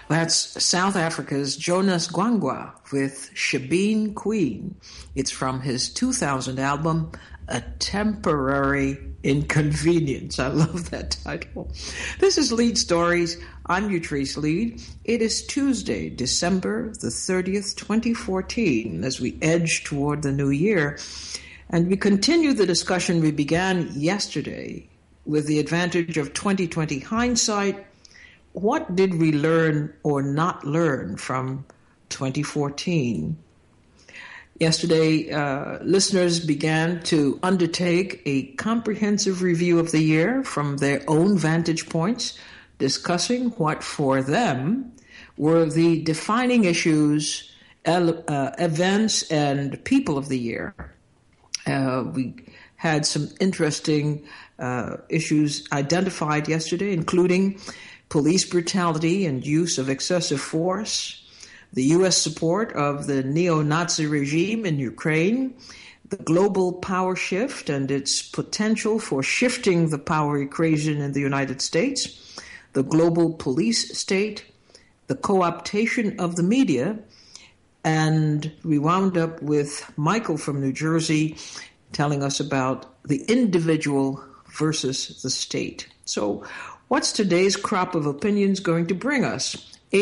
That's South Africa's Jonas Gwangwa with Shebeen Queen. It's from his 2000 album, A Temporary Inconvenience. I love that title. This is Lead Stories. I'm Utrice Lead. It is Tuesday, December the 30th, 2014, as we edge toward the new year. And we continue the discussion we began yesterday with the advantage of 2020 hindsight. What did we learn or not learn from 2014? Yesterday, listeners began to undertake a comprehensive review of the year from their own vantage points, discussing what for them were the defining issues, events, and people of the year. We had some interesting issues identified yesterday, including police brutality and use of excessive force, the U.S. support of the neo-Nazi regime in Ukraine, the global power shift and its potential for shifting the power equation in the United States, the global police state, the co-optation of the media, and we wound up with Michael from New Jersey telling us about the individual versus the state. So what's today's crop of opinions going to bring us?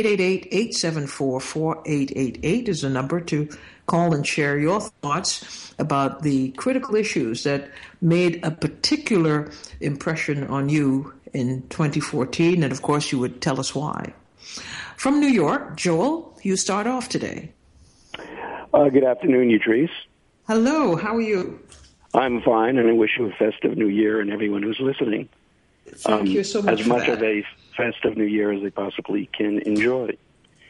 888-874-4888 is the number to call and share your thoughts about the critical issues that made a particular impression on you in 2014, and of course you would tell us why. From New York, Joel, you start off today. Good afternoon, Utrice. Hello, how are you? I'm fine, and I wish you a festive new year and everyone who's listening. Thank you so much as much of a festive new year as they possibly can enjoy.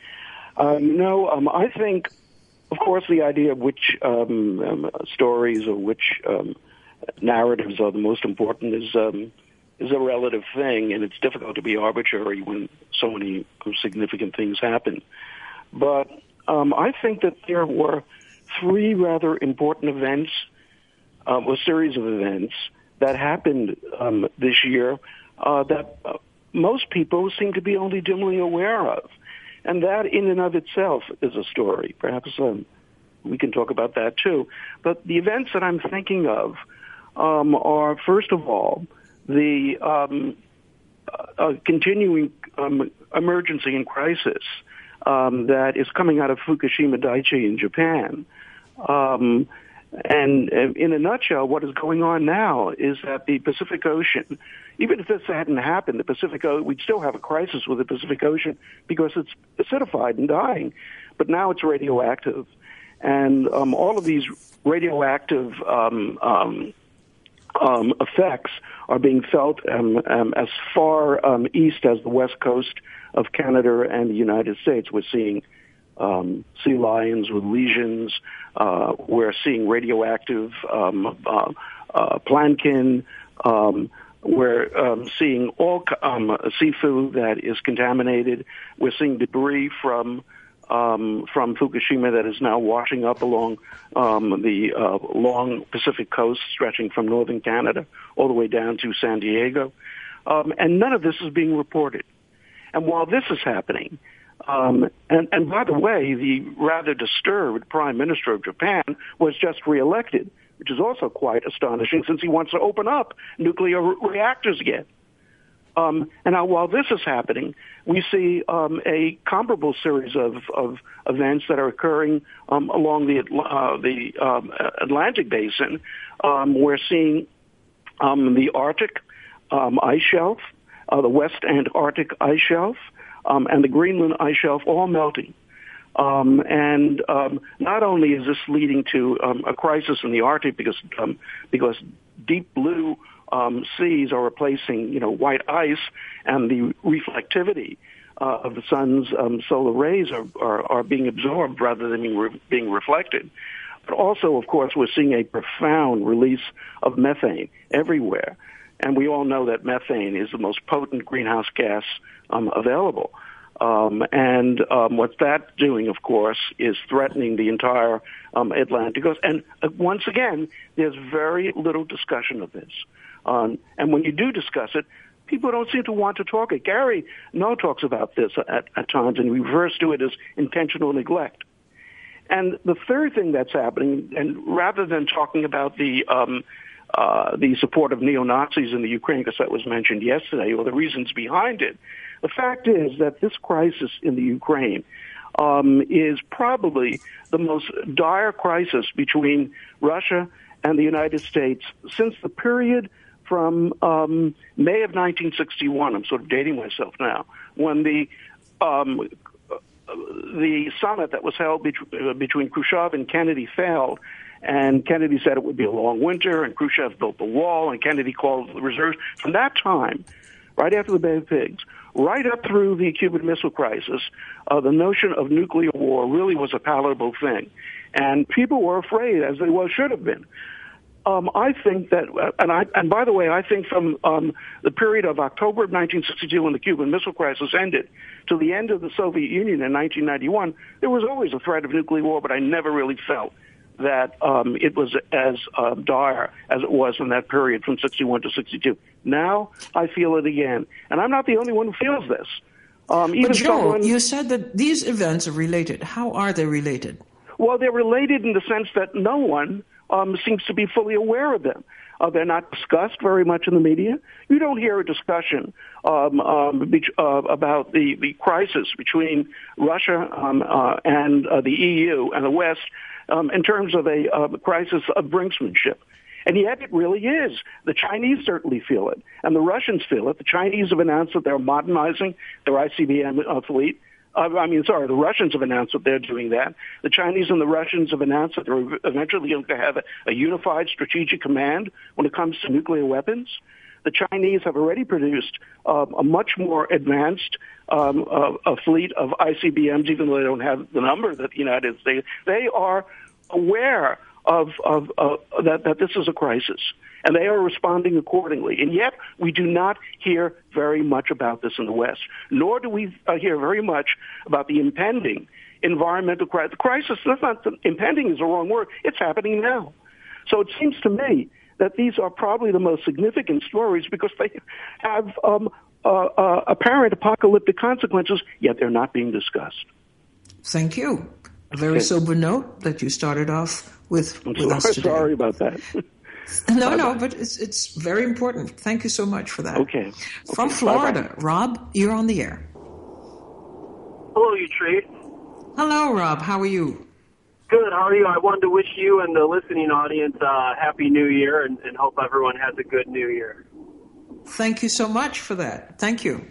I think, of course, the idea of which stories or which narratives are the most important is a relative thing, and it's difficult to be arbitrary when so many significant things happen. But I think that there were three rather important events, a series of events that happened this year that most people seem to be only dimly aware of. And that in and of itself is a story. Perhaps we can talk about that too. But the events that I'm thinking of are, first of all, the continuing emergency and crisis that is coming out of Fukushima Daiichi in Japan. And in a nutshell, what is going on now is that the Pacific Ocean, even if this hadn't happened, we'd still have a crisis with the Pacific Ocean because it's acidified and dying. But now it's radioactive. And all of these radioactive effects are being felt as far east as the west coast of Canada and the United States. We're seeing sea lions with lesions. We're seeing radioactive plankton. We're seeing all seafood that is contaminated. We're seeing debris from Fukushima that is now washing up along the long Pacific coast, stretching from northern Canada all the way down to San Diego. And none of this is being reported. And while this is happening, and by the way, the rather disturbed Prime Minister of Japan was just reelected, which is also quite astonishing since he wants to open up nuclear reactors again. And now while this is happening, we see a comparable series of events that are occurring along the Atlantic Basin. We're seeing the Arctic ice shelf, the West Antarctic ice shelf, and the Greenland ice shelf all melting. And not only is this leading to a crisis in the Arctic because deep blue seas are replacing, white ice, and the reflectivity of the sun's solar rays are being absorbed rather than being reflected. But also, of course, we're seeing a profound release of methane everywhere. And we all know that methane is the most potent greenhouse gas available. And what that's doing, of course, is threatening the entire Atlantic coast. And once again, there's very little discussion of this. And when you do discuss it, people don't seem to want to talk it. Gary Null talks about this at times and refers to it as intentional neglect. And the third thing that's happening, and rather than talking about the support of neo-Nazis in the Ukraine, because that was mentioned yesterday, or the reasons behind it, the fact is that this crisis in the Ukraine is probably the most dire crisis between Russia and the United States since the period from May of 1961. I'm sort of dating myself now, when the summit that was held between Khrushchev and Kennedy failed, and Kennedy said it would be a long winter, and Khrushchev built the wall, and Kennedy called the reserves. From that time, right after the Bay of Pigs, right up through the Cuban Missile Crisis, the notion of nuclear war really was a palatable thing. And people were afraid, as they well should have been. I think that, and by the way, I think from the period of October of 1962 when the Cuban Missile Crisis ended to the end of the Soviet Union in 1991, there was always a threat of nuclear war, but I never really felt that it was as dire as it was in that period from 61 to 62. Now I feel it again, and I'm not the only one who feels this. But Joel, you said that these events are related. How are they related? Well, they're related in the sense that no one seems to be fully aware of them. They're not discussed very much in the media. You don't hear a discussion about the crisis between Russia and the EU and the West in terms of a crisis of brinksmanship. And yet it really is. The Chinese certainly feel it, and the Russians feel it. The Chinese have announced that they're modernizing their ICBM fleet. The Russians have announced that they're doing that. The Chinese and the Russians have announced that they're eventually going to have a unified strategic command when it comes to nuclear weapons. The Chinese have already produced a much more advanced a fleet of ICBMs, even though they don't have the number that the United States. They are aware of that this is a crisis, and they are responding accordingly. And yet, we do not hear very much about this in the West, nor do we hear very much about the impending environmental crisis. The crisis, that's not, impending is the wrong word. It's happening now. So it seems to me that these are probably the most significant stories because they have apparent apocalyptic consequences, yet they're not being discussed. Thank you. A very sober note that you started off with us today. Sorry about that. No, but it's very important. Thank you so much for that. Okay. From Florida, bye-bye. Rob, you're on the air. Hello, Trace. Hello, Rob. How are you? Good. How are you? I wanted to wish you and the listening audience Happy New Year and hope everyone has a good New Year. Thank you so much for that. Thank you.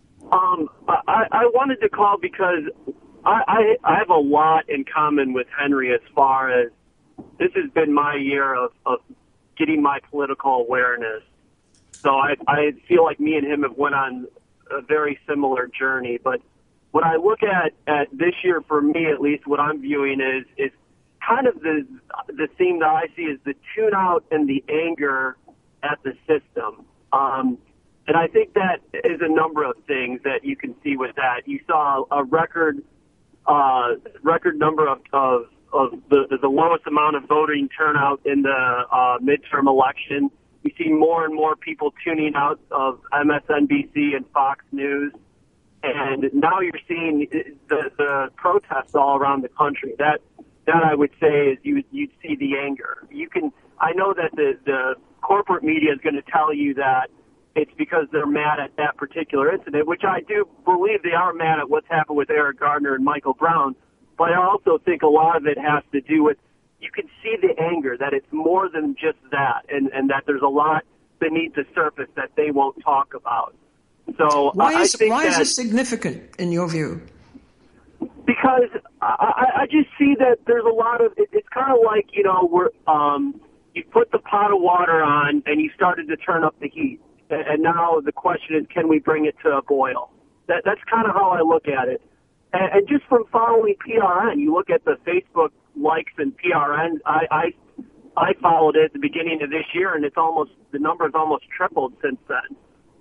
I wanted to call because I have a lot in common with Henry as far as this has been my year of getting my political awareness. So I feel like me and him have went on a very similar journey. But what I look at this year, for me at least, what I'm viewing is kind of the theme that I see is the tune out and the anger at the system. And I think that is a number of things that you can see with that. You saw a record number of the lowest amount of voting turnout in the midterm election. We see more and more people tuning out of MSNBC and Fox News. And now you're seeing the protests all around the country. That I would say is you'd see the anger. I know that the corporate media is going to tell you that it's because they're mad at that particular incident, which I do believe they are mad at what's happened with Eric Gardner and Michael Brown. But I also think a lot of it has to do with, you can see the anger, that it's more than just that, and that there's a lot beneath the surface that they won't talk about. So why is this significant in your view? Because I just see that there's a lot of, it's kind of like, you put the pot of water on and you started to turn up the heat. And now the question is, can we bring it to a boil? That's kind of how I look at it. And just from following PRN, you look at the Facebook likes and PRN. I followed it at the beginning of this year, and the number's almost tripled since then.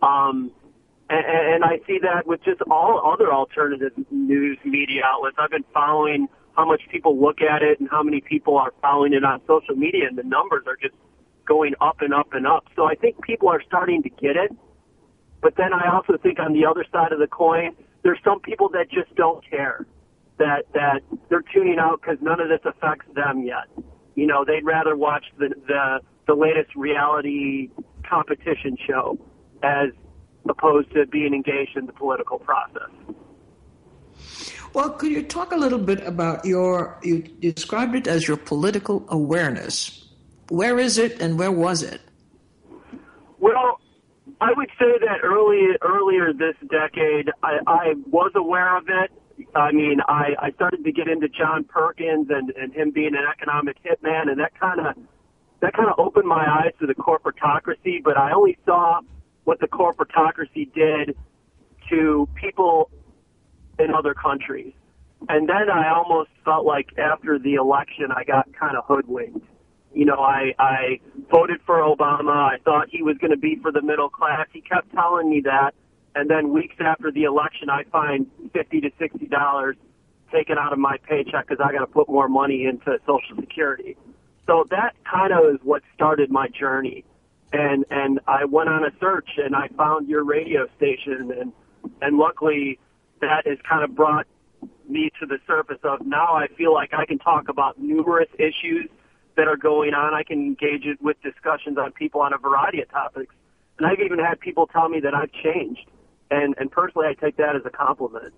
And I see that with just all other alternative news media outlets. I've been following how much people look at it and how many people are following it on social media, and the numbers are just going up and up and up. So I think people are starting to get it. But then I also think on the other side of the coin, there's some people that just don't care, that they're tuning out because none of this affects them yet. You know, they'd rather watch the latest reality competition show as opposed to being engaged in the political process. Well, could you talk a little bit about you described it as your political awareness. Where is it and where was it? Well, I would say that earlier this decade, I was aware of it. I mean, I started to get into John Perkins and him being an economic hitman, and that kind of opened my eyes to the corporatocracy, but I only saw what the corporatocracy did to people in other countries. And then I almost felt like after the election, I got kind of hoodwinked. You know, I voted for Obama. I thought he was going to be for the middle class. He kept telling me that. And then weeks after the election, I find $50 to $60 taken out of my paycheck because I got to put more money into Social Security. So that kind of is what started my journey. And I went on a search and I found your radio station, and luckily that has kind of brought me to the surface of now I feel like I can talk about numerous issues that are going on. I can engage it with discussions on people on a variety of topics. And I've even had people tell me that I've changed. And personally, I take that as a compliment.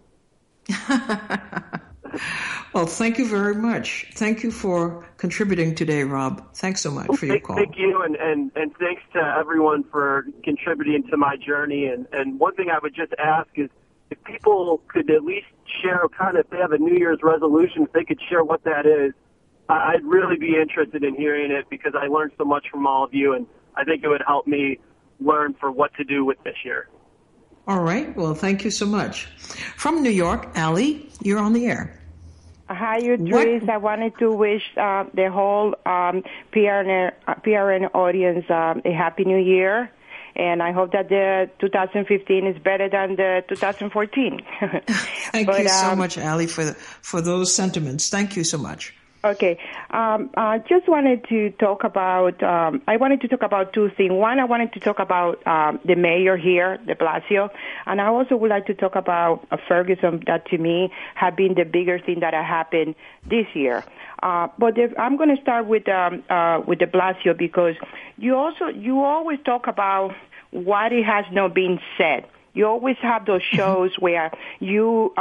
Well, thank you very much. Thank you for contributing today, Rob. Thanks so much for your call. Thank you, and thanks to everyone for contributing to my journey. And one thing I would just ask is if people could at least share kind of, if they have a New Year's resolution, if they could share what that is, I'd really be interested in hearing it because I learned so much from all of you, and I think it would help me learn for what to do with this year. All right. Well, thank you so much. From New York, Allie, you're on the air. Hi, Idris. I wanted to wish the whole PRN audience a Happy New Year. And I hope that the 2015 is better than the 2014. Thank you so much, Allie, for those sentiments. Thank you so much. Okay. I just wanted to talk about, two things. One, I wanted to talk about the mayor here, de Blasio, and I also would like to talk about Ferguson, that to me have been the bigger thing that happened this year. But I'm going to start with de Blasio because you always talk about what it has not been said. You always have those shows where you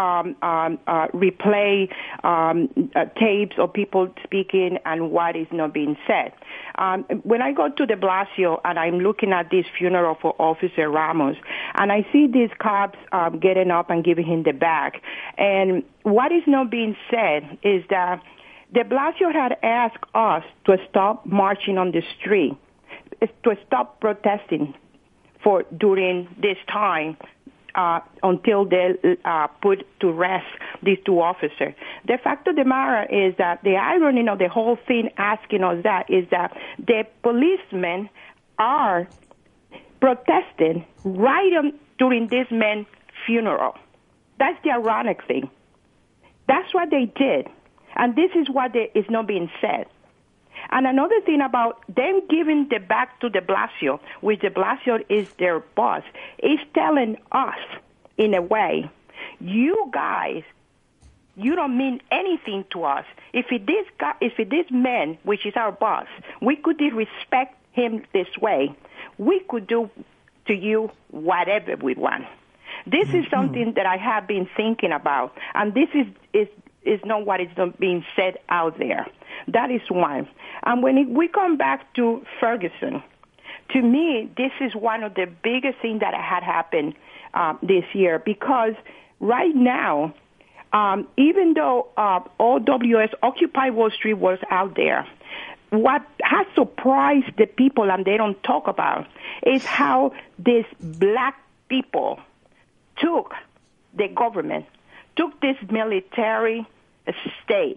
replay tapes of people speaking and what is not being said. When I go to de Blasio and I'm looking at this funeral for Officer Ramos, and I see these cops getting up and giving him the bag, and what is not being said is that de Blasio had asked us to stop marching on the street, to stop protesting for during this time until they put to rest these two officers. The fact of the matter is that the irony of the whole thing asking us that is that the policemen are protesting right during this man's funeral. That's the ironic thing. That's what they did. And this is what is not being said. And another thing about them giving the back to de Blasio, which de Blasio is their boss, is telling us, in a way, you guys, you don't mean anything to us. If this man, which is our boss, we could respect him this way, we could do to you whatever we want. This is something that I have been thinking about, and this is not what is not being said out there. That is one. And when we come back to Ferguson, to me, this is one of the biggest things that had happened this year because right now, even though OWS, Occupy Wall Street, was out there, what has surprised the people and they don't talk about is how these black people took the government, took this military state,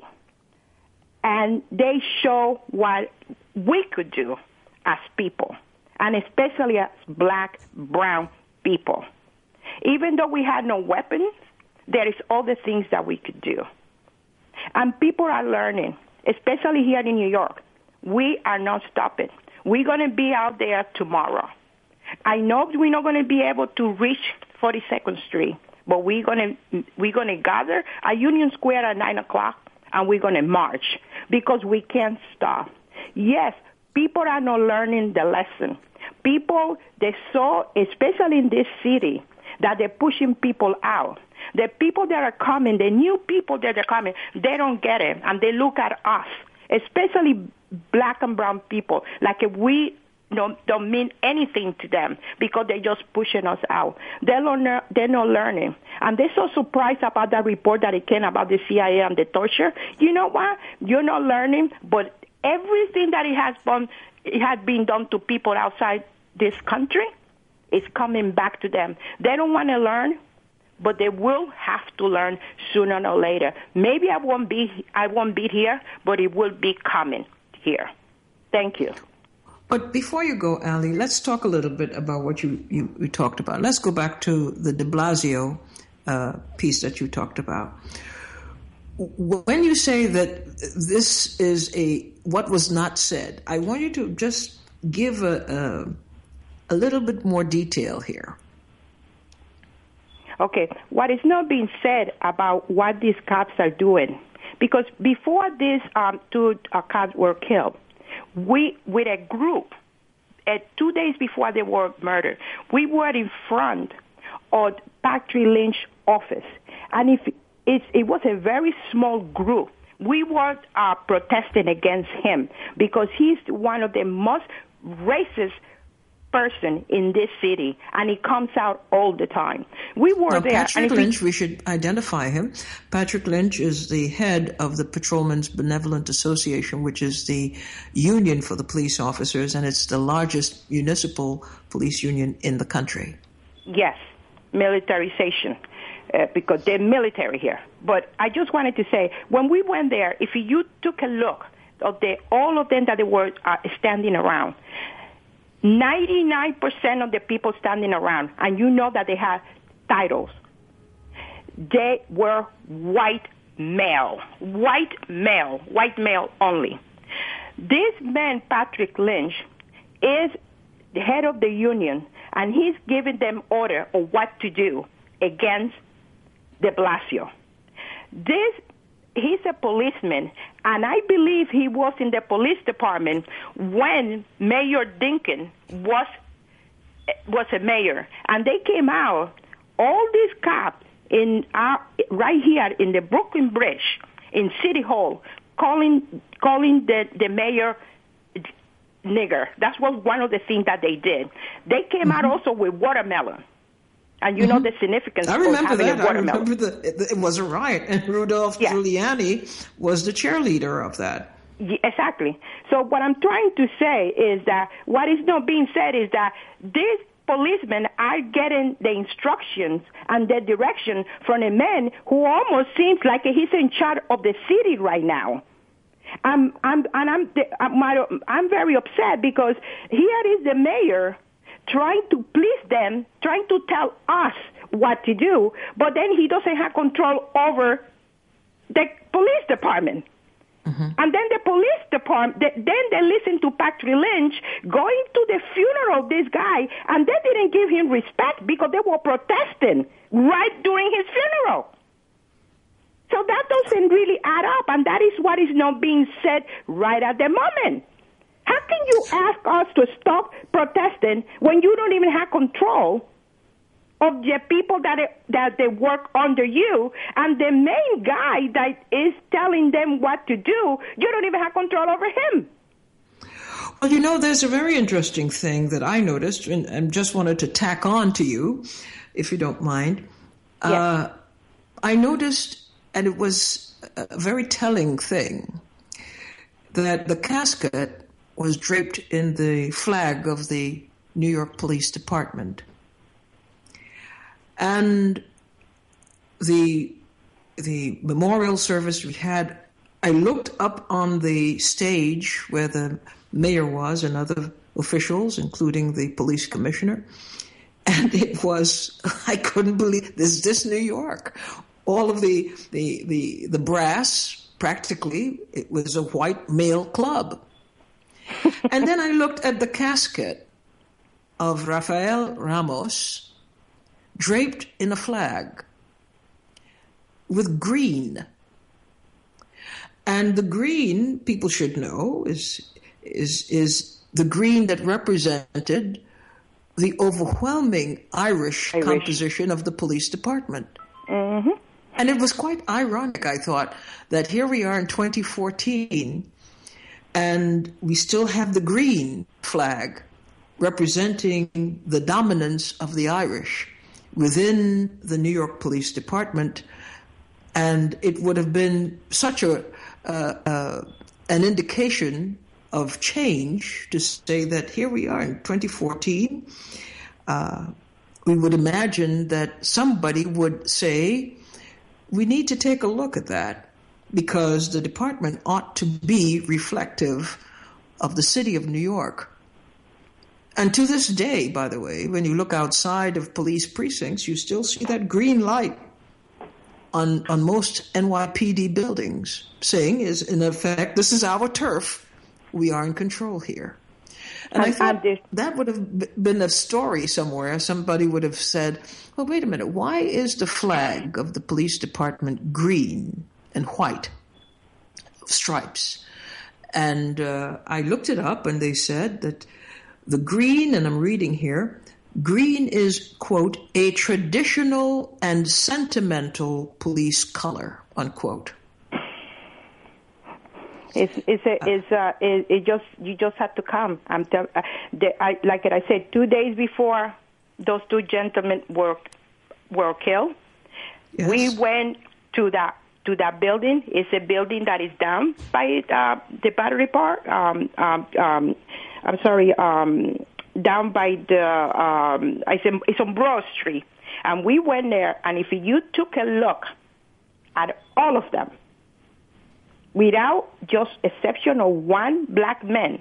and they show what we could do as people, and especially as black, brown people. Even though we had no weapons, there is other things that we could do. And people are learning, especially here in New York. We are not stopping. We're going to be out there tomorrow. I know we're not going to be able to reach 42nd Street, but we're going to gather at Union Square at 9 o'clock, and we're going to march because we can't stop. Yes, people are not learning the lesson. People, they saw, especially in this city, that they're pushing people out. The people that are coming, the new people that are coming, they don't get it, and they look at us, especially black and brown people, like if we don't mean anything to them because they're just pushing us out. They're not learning. And they're so surprised about that report that it came about the CIA and the torture. You know what? You're not learning, but everything that it has been done to people outside this country is coming back to them. They don't want to learn, but they will have to learn sooner or later. Maybe I won't be here, but it will be coming here. Thank you. But before you go, Ali, let's talk a little bit about what you talked about. Let's go back to the de Blasio piece that you talked about. When you say that this is what was not said, I want you to just give a little bit more detail here. Okay, what is not being said about what these cops are doing, because before these two cops were killed, we, with a group, 2 days before they were murdered, we were in front of Patrick Lynch's office, and it was a very small group. We were protesting against him because he's one of the most racist person in this city, and he comes out all the time. We were now, there. Patrick Lynch, we should identify him. Patrick Lynch is the head of the Patrolmen's Benevolent Association, which is the union for the police officers, and it's the largest municipal police union in the country. Yes, militarization, because they're military here. But I just wanted to say, when we went there, if you took a look at all of them that they were standing around, 99% of the people standing around, and you know that they have titles, they were white male only. This man, Patrick Lynch, is the head of the union, and he's giving them order of what to do against de Blasio. He's a policeman, and I believe he was in the police department when Mayor Dinkin was a mayor. And they came out, all these cops, right here in the Brooklyn Bridge, in City Hall, calling the mayor nigger. That was one of the things that they did. They came out also with watermelon. And you know the significance of having a watermelon. I remember that it was a riot, and Rudolph Giuliani was the cheerleader of that. Yeah, exactly. So what I'm trying to say is that what is not being said is that these policemen are getting the instructions and the direction from a man who almost seems like he's in charge of the city right now. I'm very upset because here is the mayor trying to please them, trying to tell us what to do, but then he doesn't have control over the police department. Mm-hmm. And then the police department, then they listen to Patrick Lynch going to the funeral of this guy, and they didn't give him respect because they were protesting right during his funeral. So that doesn't really add up, and that is what is not being said right at the moment. How can you ask us to stop protesting when you don't even have control of the people that they work under you, and the main guy that is telling them what to do, you don't even have control over him? Well, you know, there's a very interesting thing that I noticed, and just wanted to tack on to you, if you don't mind. Yes. I noticed, and it was a very telling thing, that the casket was draped in the flag of the New York Police Department. And the memorial service we had, I looked up on the stage where the mayor was and other officials, including the police commissioner, and it was, I couldn't believe, this New York. All of the brass, practically, it was a white male club. And then I looked at the casket of Rafael Ramos draped in a flag with green. And the green, people should know, is the green that represented the overwhelming Irish composition of the police department. Mm-hmm. And it was quite ironic, I thought, that here we are in 2014, and we still have the green flag representing the dominance of the Irish within the New York Police Department. And it would have been such an indication of change to say that here we are in 2014. We would imagine that somebody would say, we need to take a look at that because the department ought to be reflective of the city of New York. And to this day, by the way, when you look outside of police precincts, you still see that green light on most NYPD buildings, saying, is in effect, this is our turf. We are in control here. And I thought that would have been a story somewhere. Somebody would have said, well, wait a minute, why is the flag of the police department green and white stripes? And I looked it up, and they said that the green, and I'm reading here, green is, quote, a traditional and sentimental police color, unquote. You just have to come. Like I said, 2 days before those two gentlemen were killed, yes, we went to that building. It's a building that is down by the Battery Park. Down by the it's on Broad Street, and we went there. And if you took a look at all of them, without just exception of one black man,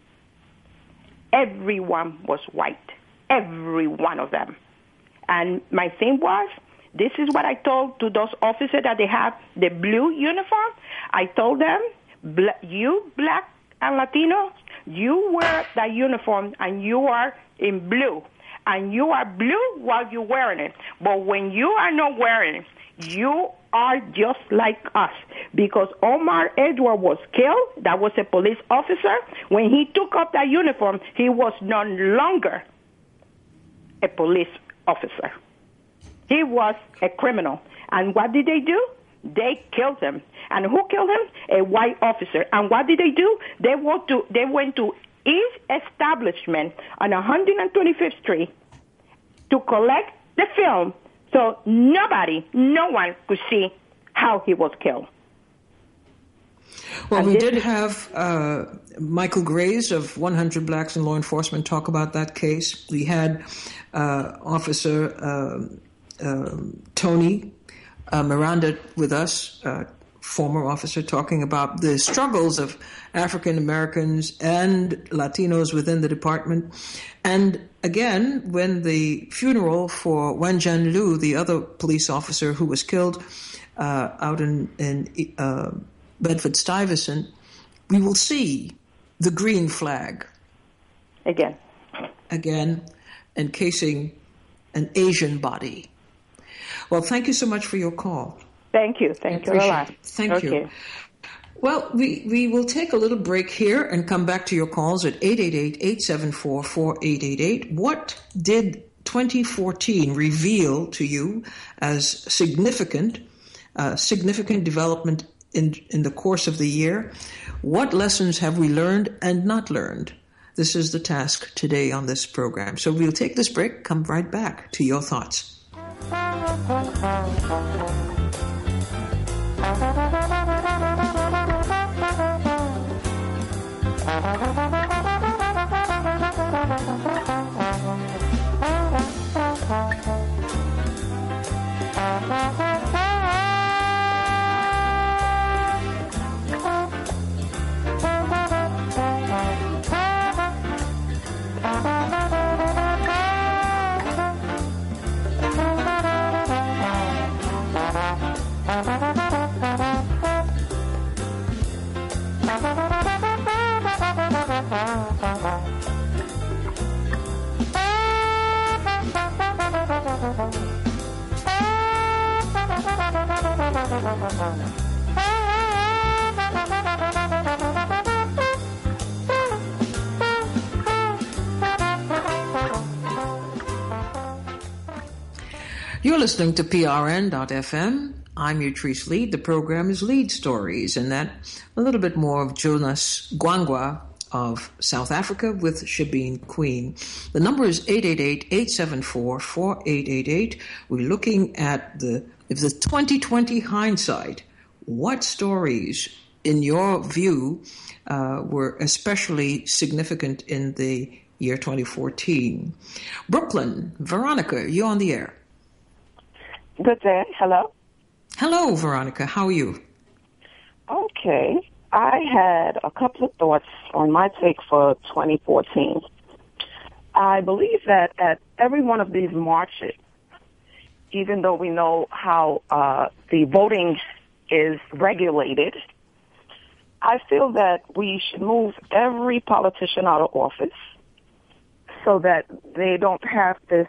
everyone was white. Every one of them. And my thing was, this is what I told to those officers that they have the blue uniform. I told them, you black and Latino, you wear that uniform and you are in blue. And you are blue while you're wearing it. But when you are not wearing it, you are just like us. Because Omar Edward was killed. That was a police officer. When he took off that uniform, he was no longer a police officer. He was a criminal. And what did they do? They killed him. And who killed him? A white officer. And what did they do? They went to each establishment on 125th Street to collect the film so no one could see how he was killed. Well, we did have Michael Grays of 100 Blacks in Law Enforcement talk about that case. We had Officer Tony Miranda with us, former officer, talking about the struggles of African Americans and Latinos within the department. And again, when the funeral for Wen Jian Liu, the other police officer who was killed out in Bedford-Stuyvesant, we will see the green flag. Again, encasing an Asian body. Well, thank you so much for your call. Thank you. Thank you a lot. Thank you. Well, we will take a little break here and come back to your calls at 888-874-4888. What did 2014 reveal to you as significant development in the course of the year? What lessons have we learned and not learned? This is the task today on this program. So we'll take this break, come right back to your thoughts. You're listening to PRN.FM. I'm Utrice Lead. The program is Lead Stories, and that a little bit more of Jonas Gwangwa of South Africa with Shabine Queen. The number is 888-874-4888. We're looking at the 2020 hindsight. What stories, in your view, were especially significant in the year 2014? Brooklyn, Veronica, you're on the air. Good day. Hello. Hello, Veronica. How are you? Okay. I had a couple of thoughts on my take for 2014. I believe that at every one of these marches, even though we know how the voting is regulated, I feel that we should move every politician out of office so that they don't have this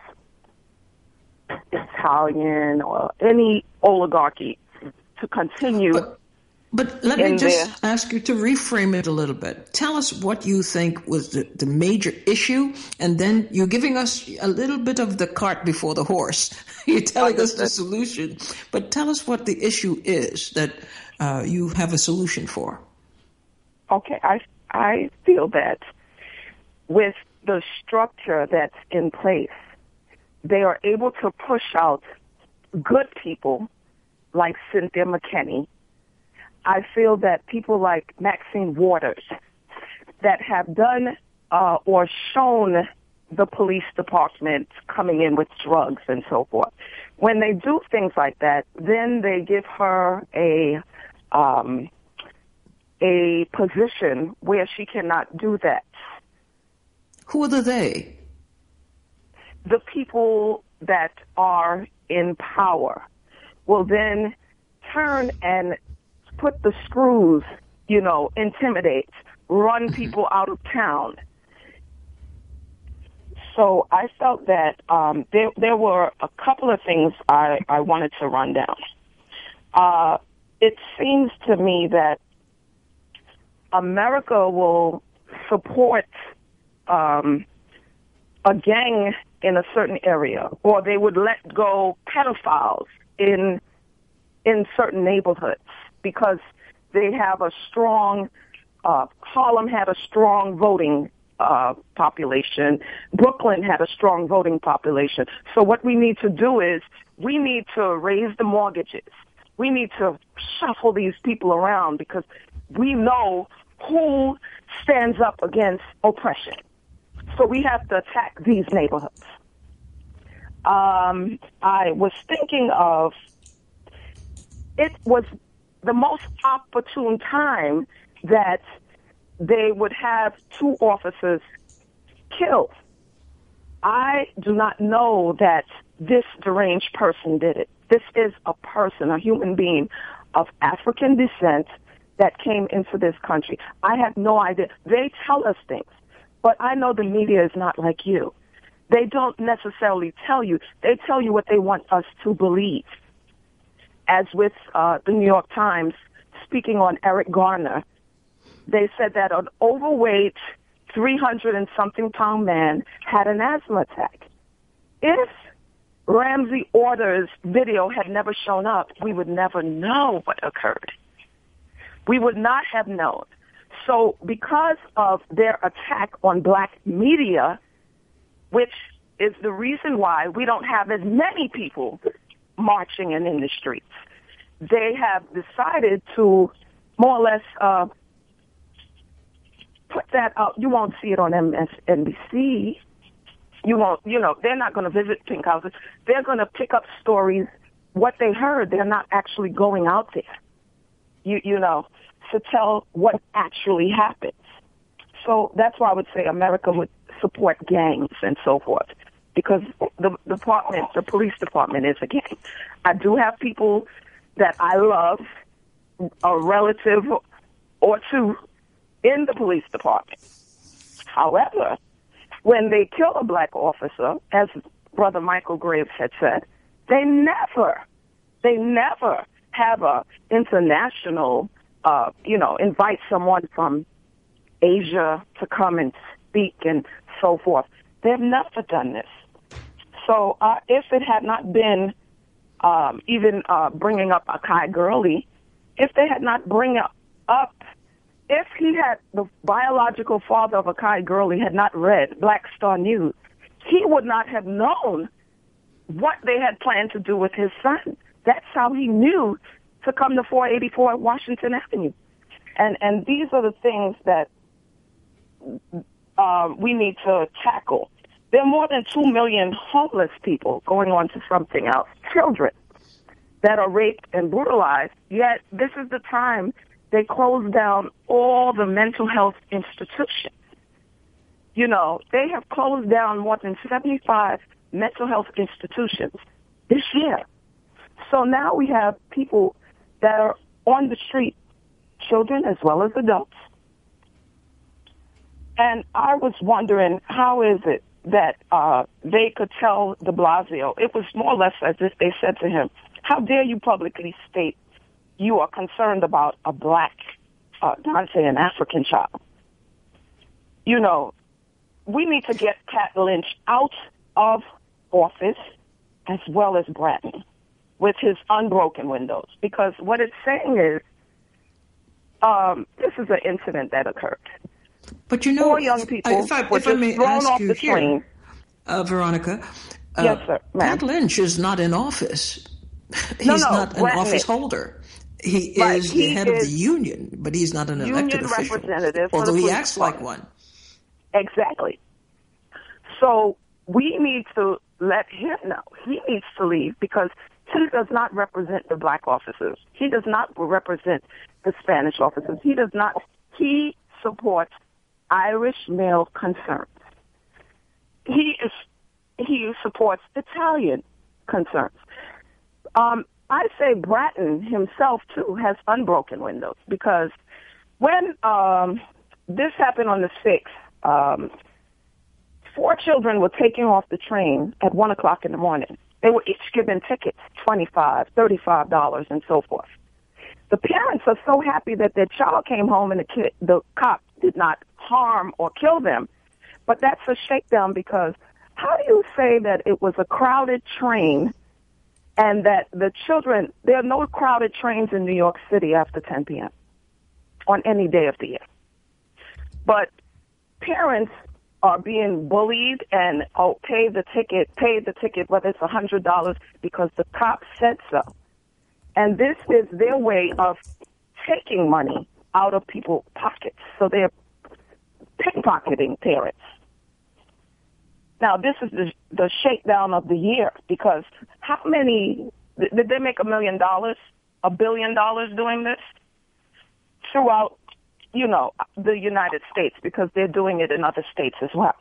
Italian or any oligarchy to continue. But let me just ask you to reframe it a little bit. Tell us what you think was the major issue, and then you're giving us a little bit of the cart before the horse. You're telling us the solution, but tell us what the issue is that you have a solution for. Okay, I feel that with the structure that's in place, they are able to push out good people like Cynthia McKinney. I feel that people like Maxine Waters that have done or shown the police department coming in with drugs and so forth, when they do things like that, then they give her a position where she cannot do that. Who are they? The people that are in power will then turn and put the screws, intimidate, run people out of town. So I felt that there were a couple of things I wanted to run down. It seems to me that America will support a gang in a certain area, or they would let go pedophiles in certain neighborhoods because they have a strong, Harlem had a strong voting population. Brooklyn had a strong voting population. So what we need to do is we need to raise the mortgages. We need to shuffle these people around because we know who stands up against oppression. So we have to attack these neighborhoods. I was thinking of, it was the most opportune time that they would have two officers killed. I do not know that this deranged person did it. This is a person, a human being of African descent that came into this country. I have no idea. They tell us things, but I know the media is not like you. They don't necessarily tell you. They tell you what they want us to believe. As with the New York Times, speaking on Eric Garner, they said that an overweight, 300-and-something-pound man had an asthma attack. If Ramsey Order's video had never shown up, we would never know what occurred. We would not have known. So because of their attack on black media, which is the reason why we don't have as many people marching and in the streets, they have decided to more or less put that out. You won't see it on MSNBC. You won't, they're not going to visit pink houses. They're going to pick up stories, what they heard. They're not actually going out there, to tell what actually happens. So that's why I would say America would support gangs and so forth, because the police department is a gang. I do have people that I love, a relative or two in the police department. However, when they kill a black officer, as Brother Michael Graves had said, they never have a international, invite someone from Asia to come and speak and so forth. They've never done this. So if it had not been even bringing up Akai Gurley, if they had not if he had, the biological father of Akai Gurley had not read Black Star News, he would not have known what they had planned to do with his son. That's how he knew to come to 484 Washington Avenue. And these are the things that we need to tackle. There are more than 2 million homeless people, going on to something else, children that are raped and brutalized, yet this is the time they close down all the mental health institutions. You know, they have closed down more than 75 mental health institutions this year. So now we have people that are on the street, children as well as adults. And I was wondering, how is it that they could tell de Blasio? It was more or less as if they said to him, how dare you publicly state you are concerned about a black, not say an African child. You know, we need to get Pat Lynch out of office as well as Bratton with his unbroken windows, because what it's saying is this is an incident that occurred. But you know, 4 young people if I were may thrown ask off you the here, train. Veronica, Yes, sir, ma'am. Pat Lynch is not in office. He's No, not an Bratton office is. holder. He Right, is he the head of the is union, but he's not an elected official. representative for Although the he police acts like department. one. Exactly. So we need to let him know. He needs to leave because he does not represent the black officers. He does not represent the Spanish officers. He supports Irish male concerns. He supports Italian concerns. I say Bratton himself, too, has unbroken windows, because when this happened on the 6th, 4 children were taken off the train at 1 o'clock in the morning. They were each given tickets, $25, $35, and so forth. The parents are so happy that their child came home and the cop did not harm or kill them. But that's a shakedown, because how do you say that it was a crowded train and that the children, there are no crowded trains in New York City after 10 p.m. on any day of the year. But parents are being bullied and, pay the ticket, whether it's $100 because the cop said so. And this is their way of taking money out of people's pockets. So they're pickpocketing parents. Now, this is the shakedown of the year, because how many, did they make $1 million, $1 billion doing this? Throughout, the United States, because they're doing it in other states as well.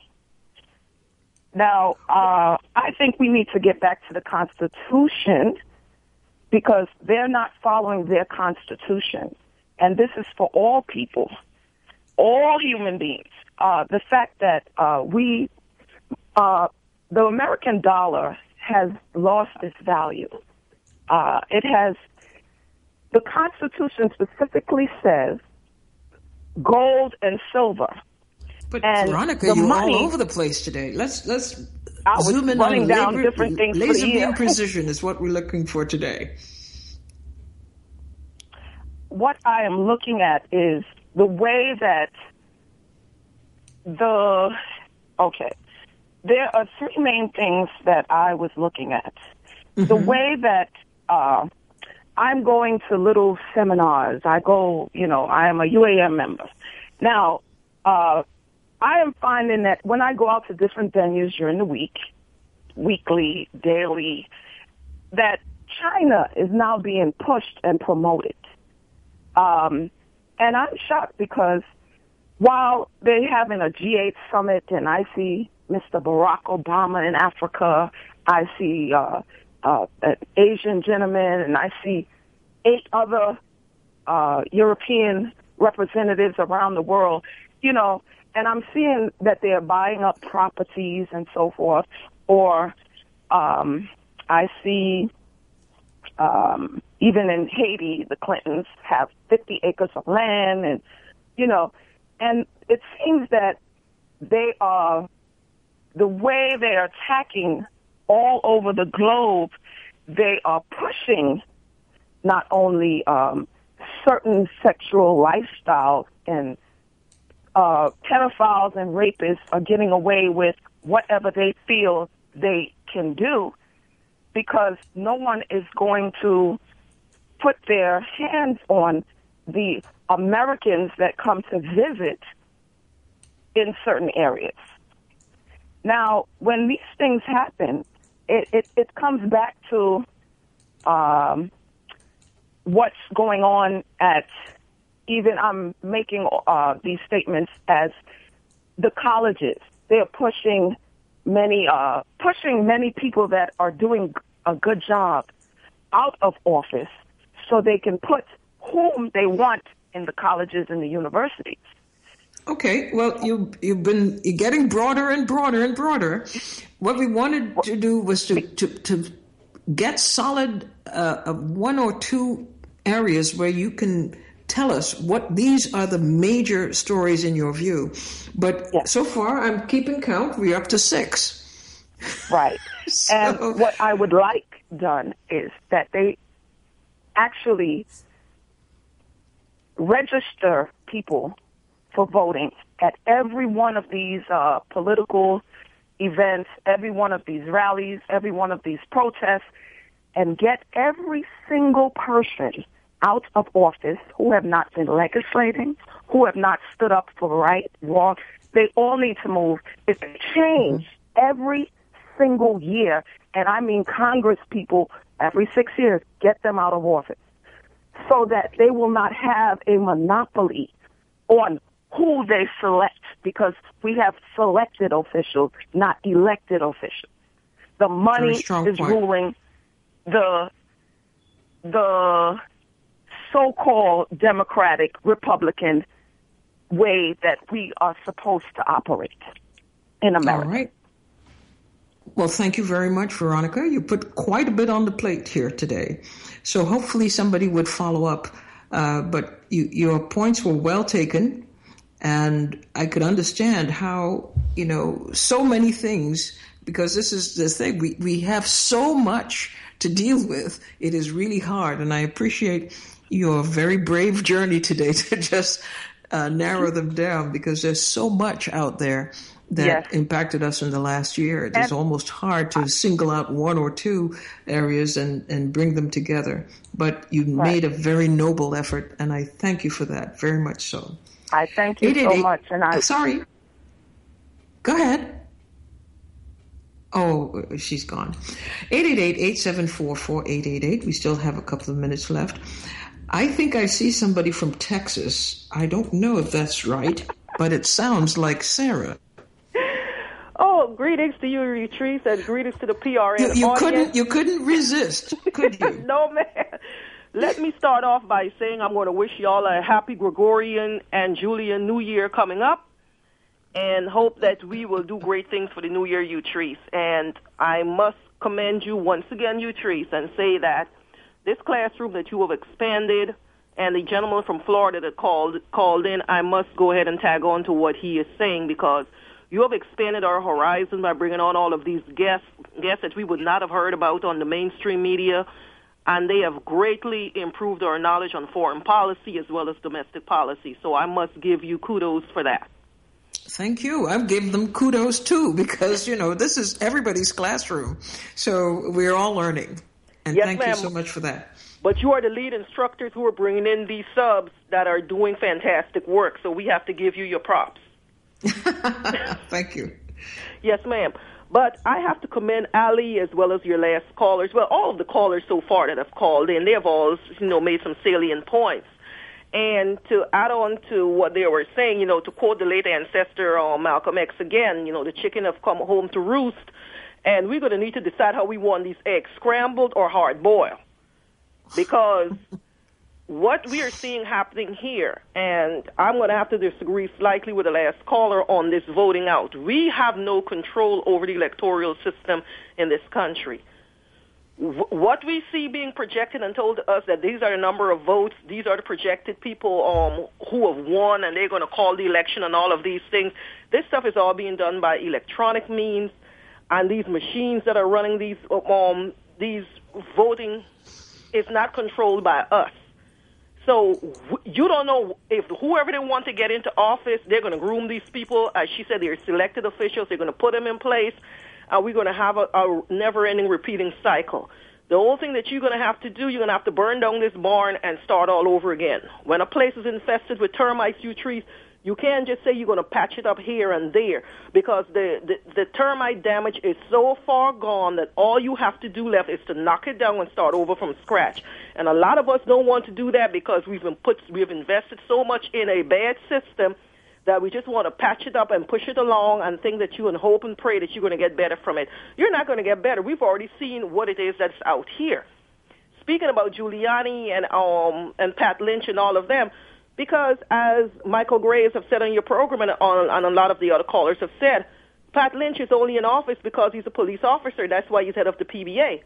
Now, I think we need to get back to the Constitution, because they're not following their Constitution. And this is for all people, all human beings. The fact that the American dollar has lost its value. The Constitution specifically says gold and silver. But and Veronica, you're all over the place today. Let's I was zoom in running on down different things for the laser year. beam precision is what we're looking for today. What I am looking at is the way that there are 3 main things that I was looking at. Mm-hmm. The way that I'm going to little seminars. I go, I am a UAM member. Now, I am finding that when I go out to different venues during the week, weekly, daily, that China is now being pushed and promoted. And I'm shocked, because while they're having a G8 summit and I see Mr. Barack Obama in Africa, I see an Asian gentleman, and I see 8 other European representatives around the world, and I'm seeing that they're buying up properties and so forth, or I see Even in Haiti, the Clintons have 50 acres of land, and and it seems that they are, the way they are attacking all over the globe, they are pushing not only certain sexual lifestyles, and pedophiles and rapists are getting away with whatever they feel they can do, because no one is going to put their hands on the Americans that come to visit in certain areas. Now, when these things happen, it comes back to what's going on at, even I'm making these statements as the colleges. They're pushing many people that are doing a good job out of office so they can put whom they want in the colleges and the universities. Okay, well, you've been getting broader and broader and broader. What we wanted to do was to get solid one or two areas where you can tell us what these are the major stories in your view. But so far, I'm keeping count. We're up to 6. Right. So, and what I would like done is that they actually register people for voting at every one of these political events, every one of these rallies, every one of these protests, and get every single person out of office who have not been legislating, who have not stood up for right, wrong. They all need to move. If they change every single year, and I mean Congress people every 6 years, get them out of office so that they will not have a monopoly on who they select, because we have selected officials, not elected officials. The money is ruling the so-called Democratic, Republican way that we are supposed to operate in America. All right. Well, thank you very much, Veronica. You put quite a bit on the plate here today. So hopefully somebody would follow up. But your points were well taken. And I could understand how, so many things, because this is the thing, we have so much to deal with. It is really hard. And I appreciate your very brave journey today to just narrow them down, because there's so much out there that impacted us in the last year. It is almost hard to single out one or two areas and bring them together. But you made a very noble effort, and I thank you for that, very much so. I thank you so much. And sorry. Go ahead. Oh, she's gone. 888-874-4888. We still have a couple of minutes left. I think I see somebody from Texas. I don't know if that's right, but it sounds like Sarah. Oh, greetings to you, Retrice, and greetings to the PRN audience. You couldn't resist, could you? No, man. Let me start off by saying I'm going to wish y'all a happy Gregorian and Julian New Year coming up, and hope that we will do great things for the New Year, Utrice. And I must commend you once again, Utrice, and say that this classroom that you have expanded, and the gentleman from Florida that called in, I must go ahead and tag on to what he is saying, because you have expanded our horizon by bringing on all of these guests that we would not have heard about on the mainstream media. And they have greatly improved our knowledge on foreign policy as well as domestic policy. So I must give you kudos for that. Thank you. I've given them kudos, too, because, this is everybody's classroom. So we're all learning. And thank you so much for that. But you are the lead instructors who are bringing in these subs that are doing fantastic work. So we have to give you your props. Thank you. Yes, ma'am. But I have to commend Ali as well as your last callers. Well, all of the callers so far that have called in, they have all, made some salient points. And to add on to what they were saying, to quote the late ancestor Malcolm X again, the chicken have come home to roost. And we're going to need to decide how we want these eggs, scrambled or hard-boiled. Because what we are seeing happening here, and I'm going to have to disagree slightly with the last caller on this voting out. We have no control over the electoral system in this country. what we see being projected and told to us that these are the number of votes, these are the projected people who have won, and they're going to call the election and all of these things. This stuff is all being done by electronic means, and these machines that are running these voting is not controlled by us. So you don't know if whoever they want to get into office, they're going to groom these people. As she said, they're selected officials. They're going to put them in place. We're going to have a never-ending repeating cycle. The whole thing that you're going to have to do, you're going to have to burn down this barn and start all over again. When a place is infested with termites, you trees, you can't just say you're going to patch it up here and there, because the termite damage is so far gone that all you have to do left is to knock it down and start over from scratch. And a lot of us don't want to do that because we've invested so much in a bad system that we just want to patch it up and push it along and think that you and hope and pray that you're going to get better from it. You're not going to get better. We've already seen what it is that's out here. Speaking about Giuliani and Pat Lynch and all of them, because as Michael Graves have said on your program and a lot of the other callers have said, Pat Lynch is only in office because he's a police officer. That's why he's head of the PBA.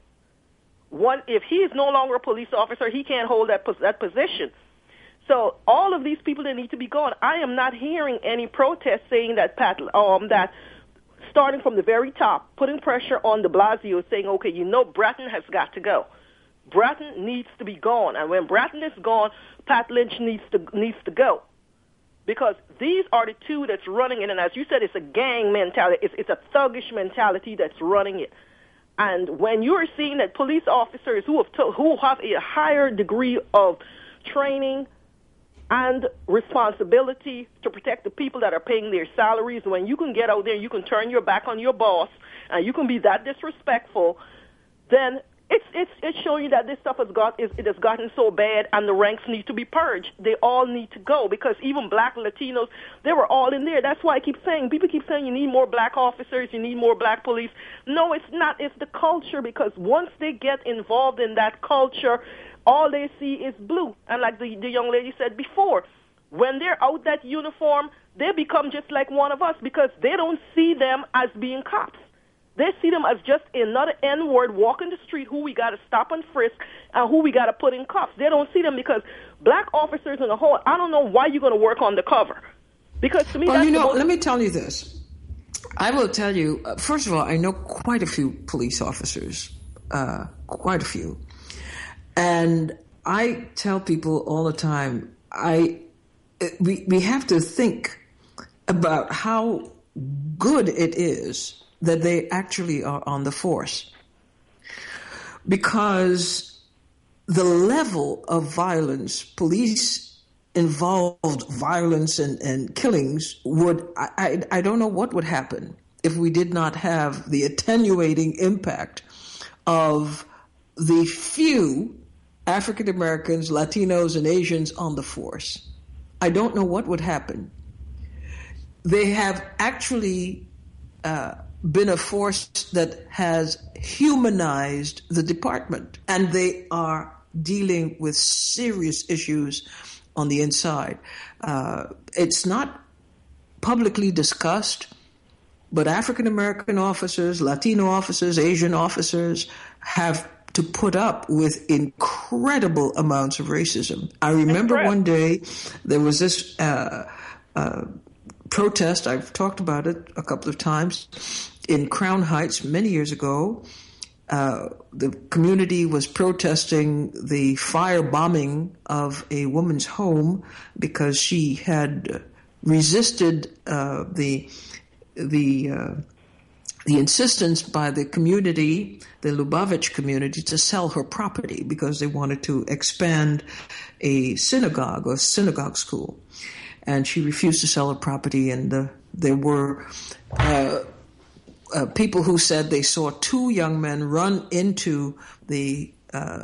If he is no longer a police officer, he can't hold that position. So all of these people, they need to be gone. I am not hearing any protests saying that that starting from the very top, putting pressure on de Blasio, saying, okay, Bratton has got to go. Bratton needs to be gone. And when Bratton is gone, Pat Lynch needs to go. Because these are the two that's running it. And as you said, it's a gang mentality. It's a thuggish mentality that's running it. And when you're seeing that police officers who have a higher degree of training and responsibility to protect the people that are paying their salaries, when you can get out there, you can turn your back on your boss, and you can be that disrespectful, then it's showing you that this stuff has gotten so bad, and the ranks need to be purged. They all need to go, because even black Latinos, they were all in there. That's why people keep saying you need more black officers, you need more black police. No, it's not. It's the culture, because once they get involved in that culture, all they see is blue. And like the young lady said before, when they're out that uniform, they become just like one of us, because they don't see them as being cops. They see them as just another N-word walking the street who we got to stop and frisk and who we got to put in cuffs. They don't see them, because black officers in the whole, I don't know why you're going to work on the cover. Because to me, let me tell you this. I will tell you, first of all, I know quite a few police officers, quite a few. And I tell people all the time, we have to think about how good it is that they actually are on the force. Because the level of violence, police-involved violence and killings I don't know what would happen if we did not have the attenuating impact of the few African Americans, Latinos, and Asians on the force. I don't know what would happen. They have actually been a force that has humanized the department, and they are dealing with serious issues on the inside. It's not publicly discussed, but African American officers, Latino officers, Asian officers have to put up with incredible amounts of racism. I remember one day there was this protest. I've talked about it a couple of times in Crown Heights many years ago. The community was protesting the firebombing of a woman's home because she had resisted the insistence by the community, the Lubavitch community, to sell her property because they wanted to expand a synagogue or synagogue school. And she refused to sell her property, and there were people who said they saw two young men run into the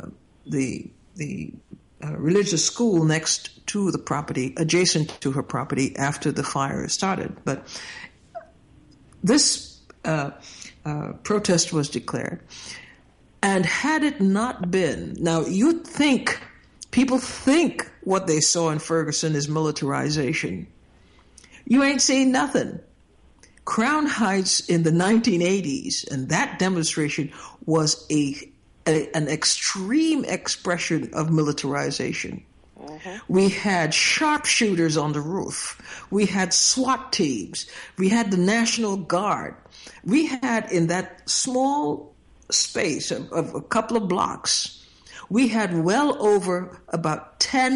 religious school next to the property, adjacent to her property, after the fire started. But this protest was declared. And had it not been, now you'd think, people think what they saw in Ferguson is militarization. You ain't seen nothing. Crown Heights in the 1980s, and that demonstration was a an extreme expression of militarization. We had sharpshooters on the roof. We had SWAT teams. We had the National Guard. We had, in that small space of a couple of blocks, we had well over about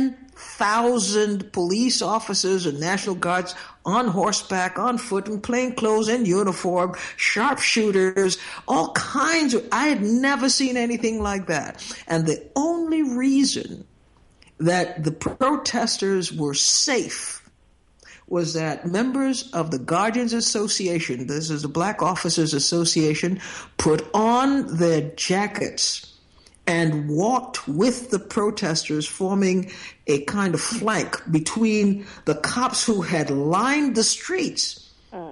10,000 police officers and National Guards on horseback, on foot, in plain clothes, in uniform, sharpshooters, all kinds of... I had never seen anything like that. And the only reason that the protesters were safe was that members of the Guardians Association, this is the Black Officers Association, put on their jackets and walked with the protesters, forming a kind of flank between the cops who had lined the streets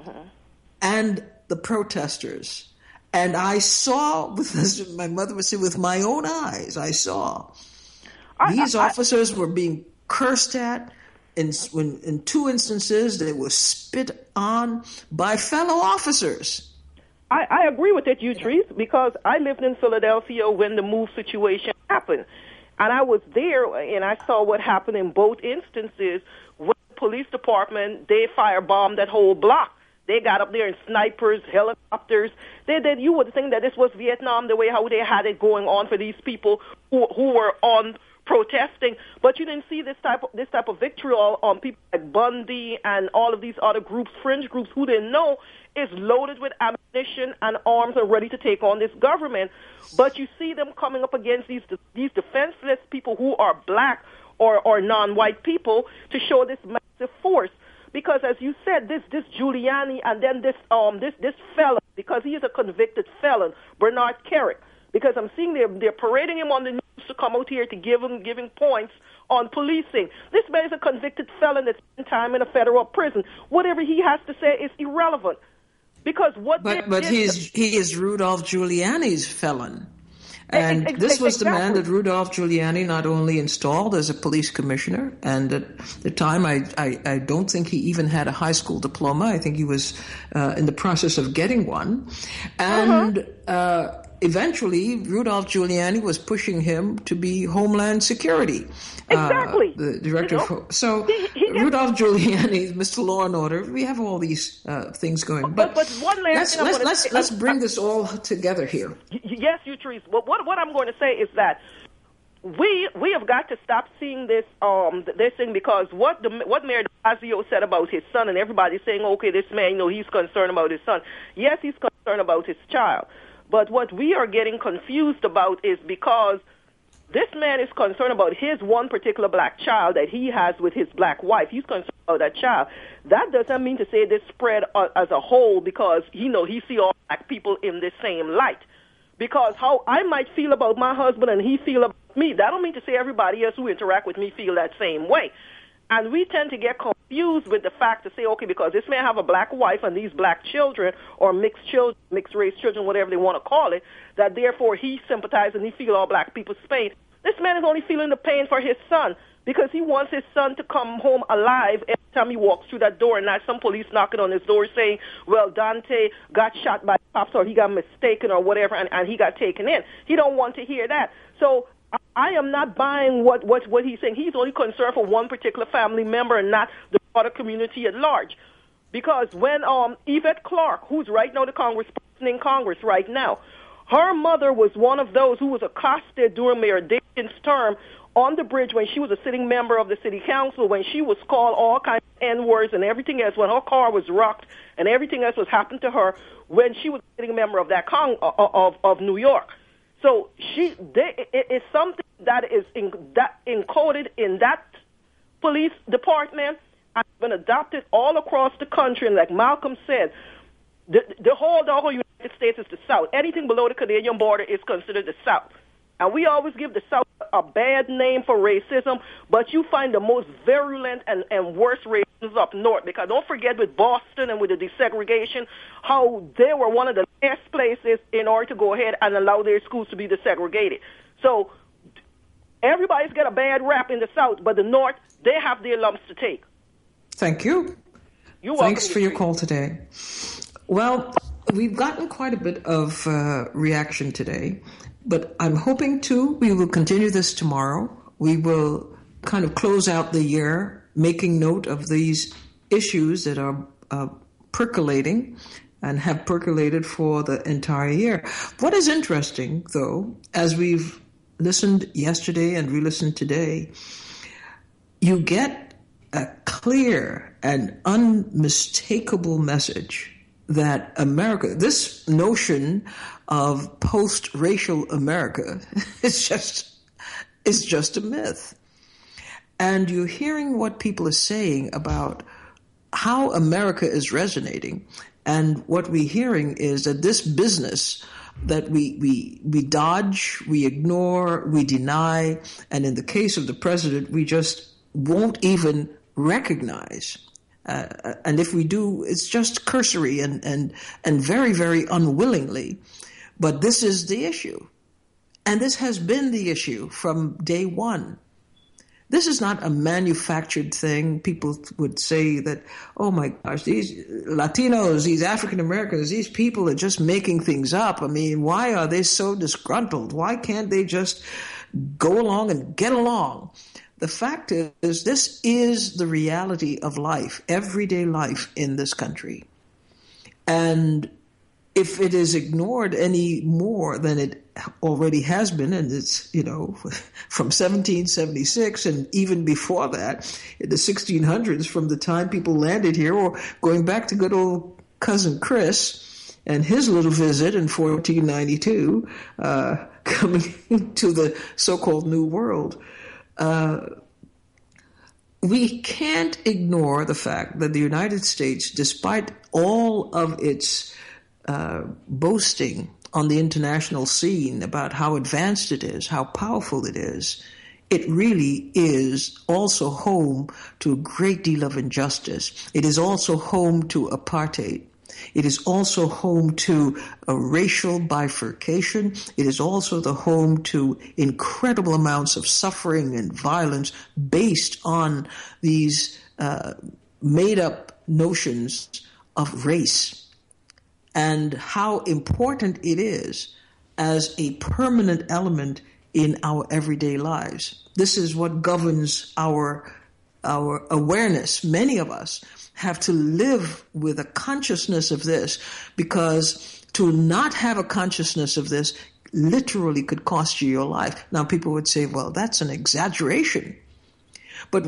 and the protesters. And I saw, as my mother would say, with my own eyes, I saw these officers were being cursed at. In two instances, they were spit on by fellow officers. I agree with it, Utrice, because I lived in Philadelphia when the MOVE situation happened. And I was there, and I saw what happened in both instances. When the police department, they firebombed that whole block. They got up there in snipers, helicopters. You would think that this was Vietnam, the way how they had it going on for these people who were on protesting, but you didn't see this type of vitriol on people like Bundy and all of these other groups, fringe groups, who didn't know is loaded with ammunition and arms and ready to take on this government. But you see them coming up against these defenseless people who are black or non-white people to show this massive force. Because as you said, this Giuliani and then this felon, because he is a convicted felon, Bernard Kerik. Because I'm seeing they're parading him on the news to come out here to giving points on policing. This man is a convicted felon that's spent time in a federal prison. Whatever he has to say is irrelevant. Because he is Rudolph Giuliani's felon. And this was the man that Rudolph Giuliani not only installed as a police commissioner, and at the time I don't think he even had a high school diploma. I think he was in the process of getting one. And eventually, Rudolph Giuliani was pushing him to be Homeland Security. Exactly. The director Rudolph Giuliani, Mr. Law and Order, we have all these things going. But one last thing let's bring this all together here. Yes, Utrice. What I'm going to say is that we have got to stop seeing this thing, because what Mayor de Blasio said about his son, and everybody's saying, okay, this man, he's concerned about his son. Yes, he's concerned about his child. But what we are getting confused about is because this man is concerned about his one particular black child that he has with his black wife. He's concerned about that child. That doesn't mean to say this spread as a whole, because he see all black people in the same light. Because how I might feel about my husband and he feel about me, that don't mean to say everybody else who interact with me feel that same way. And we tend to get confused with the fact to say, okay, because this man have a black wife and these black children, or mixed race children, whatever they want to call it, that therefore he sympathizes and he feel all black people's pain. This man is only feeling the pain for his son, because he wants his son to come home alive every time he walks through that door, and not some police knocking on his door saying, well, Dante got shot by cops, or he got mistaken or whatever, and he got taken in. He don't want to hear that. So I am not buying what he's saying. He's only concerned for one particular family member and not the broader community at large. Because when Yvette Clarke, who's right now the congressperson in Congress right now, her mother was one of those who was accosted during Mayor Dinkins' term on the bridge when she was a sitting member of the city council, when she was called all kinds of N-words and everything else, when her car was rocked and everything else was happened to her when she was a sitting member of that of New York. So it's something that is encoded in that police department and been adopted all across the country. And like Malcolm said, the whole United States is the South. Anything below the Canadian border is considered the South. And we always give the South a bad name for racism, but you find the most virulent and worst racism up north. Because don't forget with Boston and with the desegregation, how they were one of the last places in order to go ahead and allow their schools to be desegregated. So everybody's got a bad rap in the South, but the North, they have their lumps to take. Thank you. You're welcome. Thanks for your call today. Well, we've gotten quite a bit of reaction today, but I'm hoping we will continue this tomorrow. We will kind of close out the year making note of these issues that are percolating and have percolated for the entire year. What is interesting, though, as we've listened yesterday and re-listened today, you get a clear and unmistakable message that America, this notion of post-racial America is just a myth. And you're hearing what people are saying about how America is resonating. And what we're hearing is that this business that we dodge, we ignore, we deny, and in the case of the president, we just won't even recognize. And if we do, it's just cursory and very, very unwillingly. But this is the issue. And this has been the issue from day one. This is not a manufactured thing. People would say that, oh my gosh, these Latinos, these African Americans, these people are just making things up. I mean, why are they so disgruntled? Why can't they just go along and get along? The fact is, this is the reality of life, everyday life in this country. And if it is ignored any more than it already has been, and it's, from 1776 and even before that, in the 1600s, from the time people landed here, or going back to good old Cousin Chris and his little visit in 1492, coming to the so-called New World, we can't ignore the fact that the United States, despite all of its boasting on the international scene about how advanced it is, how powerful it is, it really is also home to a great deal of injustice. It is also home to apartheid. It is also home to a racial bifurcation. It is also the home to incredible amounts of suffering and violence based on these made-up notions of race, and how important it is as a permanent element in our everyday lives. This is what governs our awareness. Many of us have to live with a consciousness of this, because to not have a consciousness of this literally could cost you your life. Now, people would say, well, that's an exaggeration. But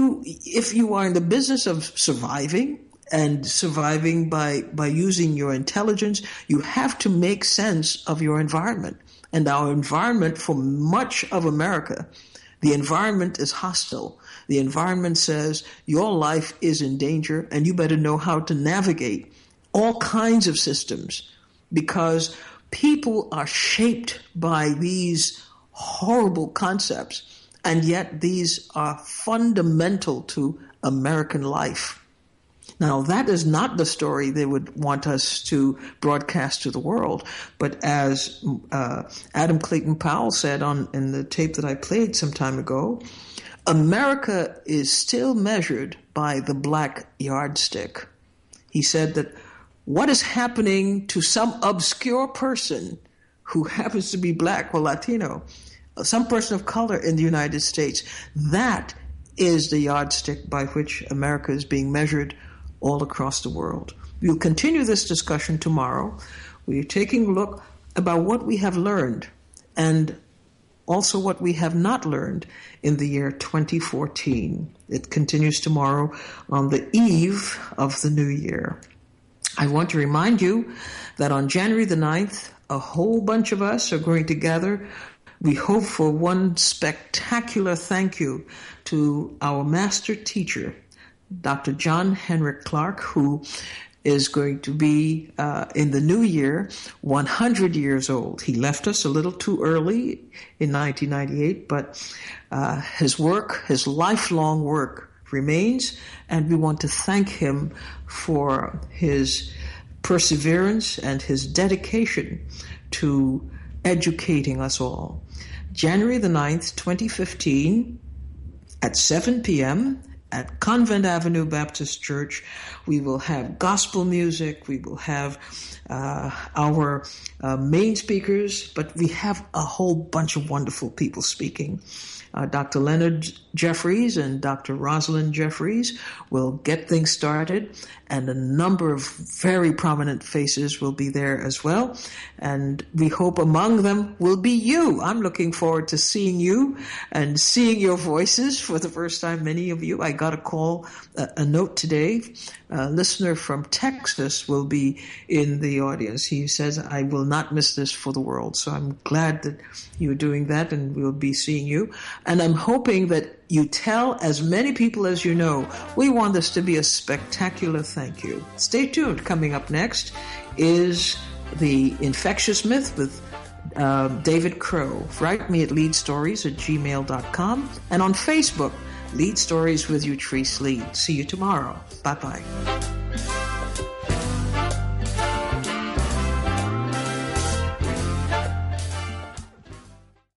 if you are in the business of surviving, and surviving by using your intelligence, you have to make sense of your environment. And our environment, for much of America, the environment is hostile. The environment says your life is in danger and you better know how to navigate all kinds of systems, because people are shaped by these horrible concepts, and yet these are fundamental to American life. Now, that is not the story they would want us to broadcast to the world. But as Adam Clayton Powell said in the tape that I played some time ago, America is still measured by the black yardstick. He said that what is happening to some obscure person who happens to be black or Latino, some person of color in the United States, that is the yardstick by which America is being measured all across the world. We'll continue this discussion tomorrow. We're taking a look about what we have learned and also what we have not learned in the year 2014. It continues tomorrow on the eve of the new year. I want to remind you that on January the 9th, a whole bunch of us are going to gather. We hope for one spectacular thank you to our master teacher, Dr. John Henrik Clarke, who is going to be, in the new year, 100 years old. He left us a little too early in 1998, but his lifelong work remains, and we want to thank him for his perseverance and his dedication to educating us all. January the 9th, 2015, at 7 p.m., at Convent Avenue Baptist Church. We will have gospel music. We will have our main speakers, but we have a whole bunch of wonderful people speaking. Dr. Leonard Jeffries and Dr. Rosalind Jeffries will get things started, and a number of very prominent faces will be there as well. And we hope among them will be you. I'm looking forward to seeing you and seeing your voices for the first time, many of you. I got a note today. A listener from Texas will be in the audience. He says, I will not miss this for the world. So I'm glad that you're doing that, and we'll be seeing you. And I'm hoping that you tell as many people as you know. We want this to be a spectacular thank you. Stay tuned. Coming up next is The Infectious Myth with David Crow. Write me at leadstories@gmail.com, and on Facebook, Lead Stories with Utrice Lead. See you tomorrow. Bye-bye.